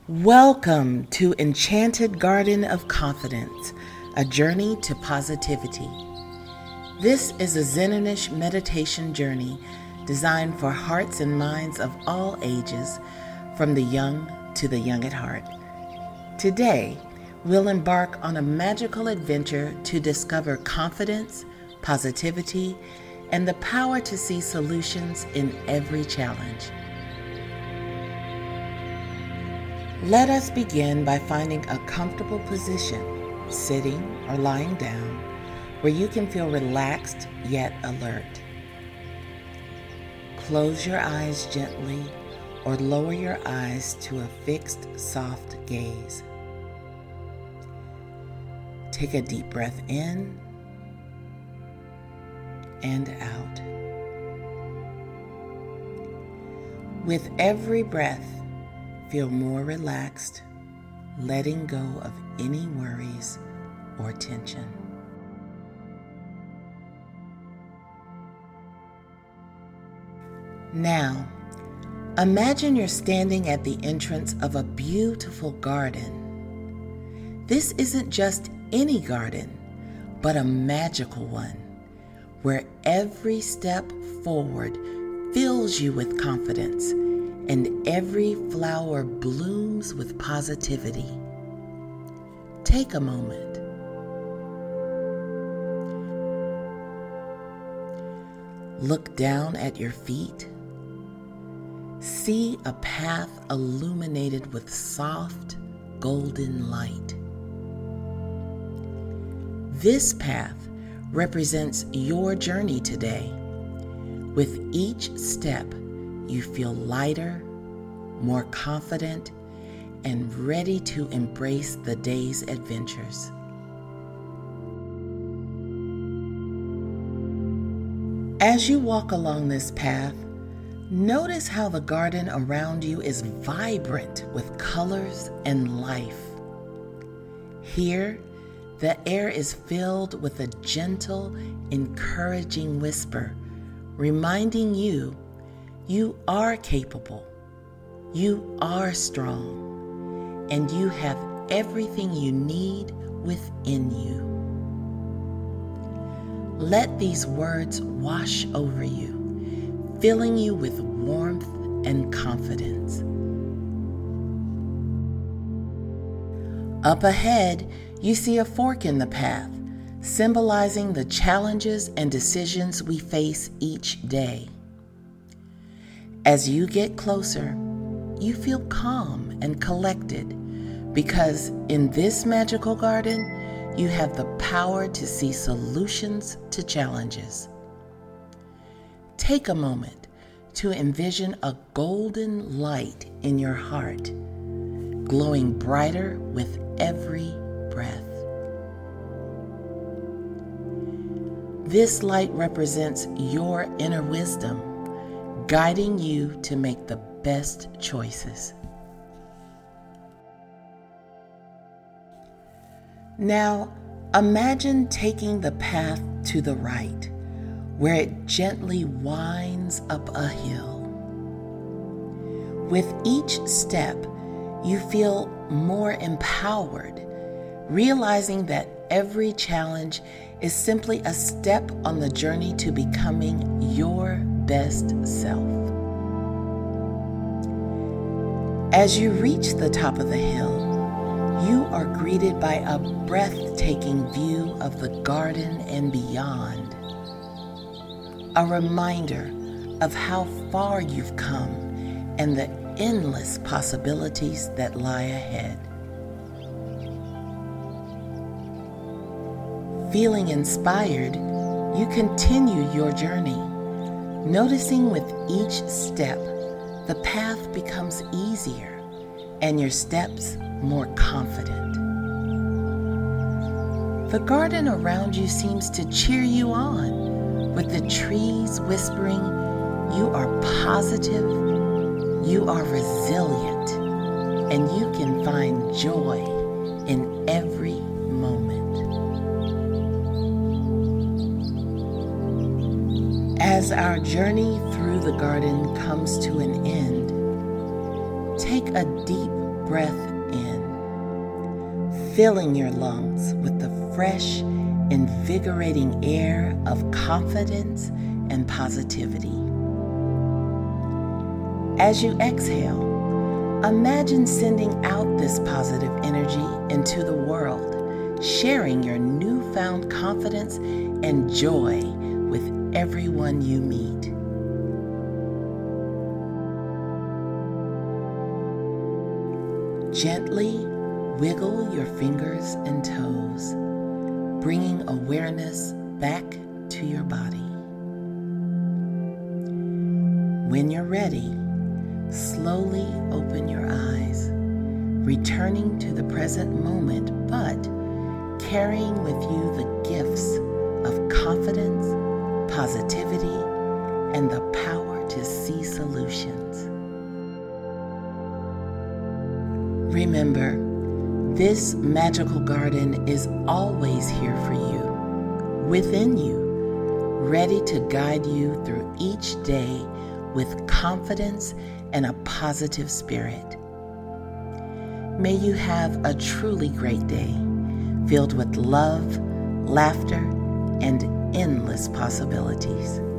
Welcome to Enchanted Garden of Confidence, a journey to positivity. This is a Zen-ish meditation journey designed for hearts and minds of all ages, from the young to the young at heart. Today, we'll embark on a magical adventure to discover confidence, positivity, and the power to see solutions in every challenge. Let us begin by finding a comfortable position, sitting or lying down, where you can feel relaxed yet alert. Close your eyes gently or lower your eyes to a fixed, soft gaze. Take a deep breath in and out. With every breath, feel more relaxed, letting go of any worries or tension. Now, imagine you're standing at the entrance of a beautiful garden. This isn't just any garden, but a magical one, where every step forward fills you with confidence and every flower blooms with positivity. Take a moment. Look down at your feet. See a path illuminated with soft, golden light. This path represents your journey today. With each step, you feel lighter, more confident, and ready to embrace the day's adventures. As you walk along this path, notice how the garden around you is vibrant with colors and life. Here, the air is filled with a gentle, encouraging whisper, reminding you are capable, you are strong, and you have everything you need within you. Let these words wash over you, filling you with warmth and confidence. Up ahead, you see a fork in the path, symbolizing the challenges and decisions we face each day. As you get closer, you feel calm and collected because in this magical garden, you have the power to see solutions to challenges. Take a moment to envision a golden light in your heart, glowing brighter with every breath. This light represents your inner wisdom, guiding you to make the best choices. Now, imagine taking the path to the right, where it gently winds up a hill. With each step, you feel more empowered, realizing that every challenge is simply a step on the journey to becoming your best self. As you reach the top of the hill, you are greeted by a breathtaking view of the garden and beyond. A reminder of how far you've come and the endless possibilities that lie ahead. Feeling inspired, you continue your journey, noticing with each step, the path becomes easier and your steps more confident. The garden around you seems to cheer you on, with the trees whispering, you are positive, you are resilient, and you can find joy in every moment. As our journey through the garden comes to an end, take a deep breath in, filling your lungs with the fresh, invigorating air of confidence and positivity. As you exhale, imagine sending out this positive energy into the world, sharing your newfound confidence and joy with everyone you meet. Gently wiggle your fingers and toes, bringing awareness back to your body. When you're ready, slowly open your eyes, returning to the present moment, but carrying with you the gifts of confidence, positivity, and the power to see solutions. Remember, this magical garden is always here for you, within you, ready to guide you through each day with confidence and a positive spirit. May you have a truly great day, filled with love, laughter, and endless possibilities.